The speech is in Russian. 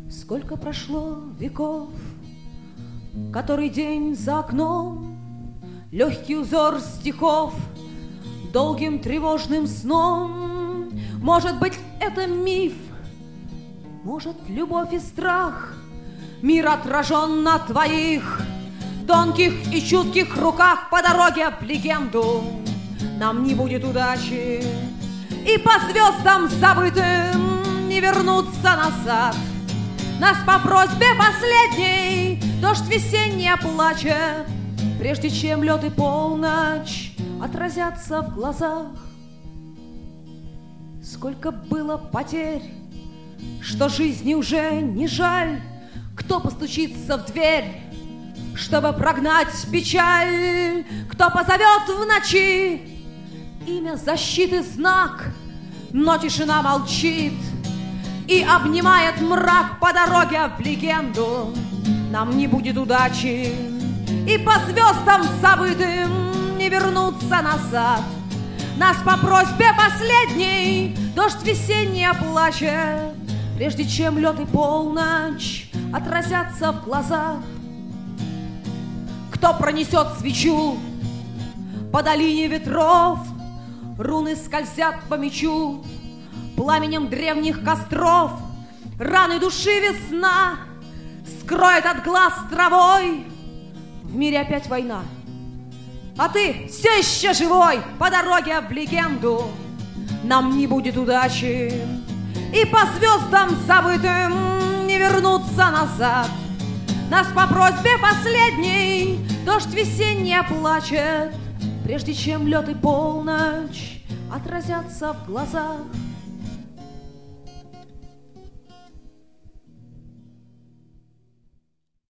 Сколько прошло веков, который день за окном, легкий узор стихов долгим тревожным сном. Может быть, это миф, может, любовь и страх. Мир отражен на твоих тонких и чутких руках. По дороге в легенду нам не будет удачи, и по звездам забытым не вернуться назад. Нас по просьбе последней дождь весенний плачет, прежде чем лед и полночь отразятся в глазах. Сколько было потерь, что жизни уже не жаль. Кто постучится в дверь, чтобы прогнать печаль? Кто позовет в ночи имя защиты знак? Но тишина молчит и обнимает мрак. По дороге в легенду нам не будет удачи, и по звездам забытым не вернуться назад. Нас по просьбе последней дождь весенний плачет, прежде чем лед и полночь отразятся в глазах. Кто пронесет свечу по долине ветров? Руны скользят по мечу пламенем древних костров. Раны души весна скроет от глаз травой. В мире опять война, а ты все еще живой. По дороге в легенду нам не будет удачи, и по звездам забытым не вернуться назад. Нас по просьбе последней дождь весенний плачет, прежде чем лед и полночь отразятся в глазах.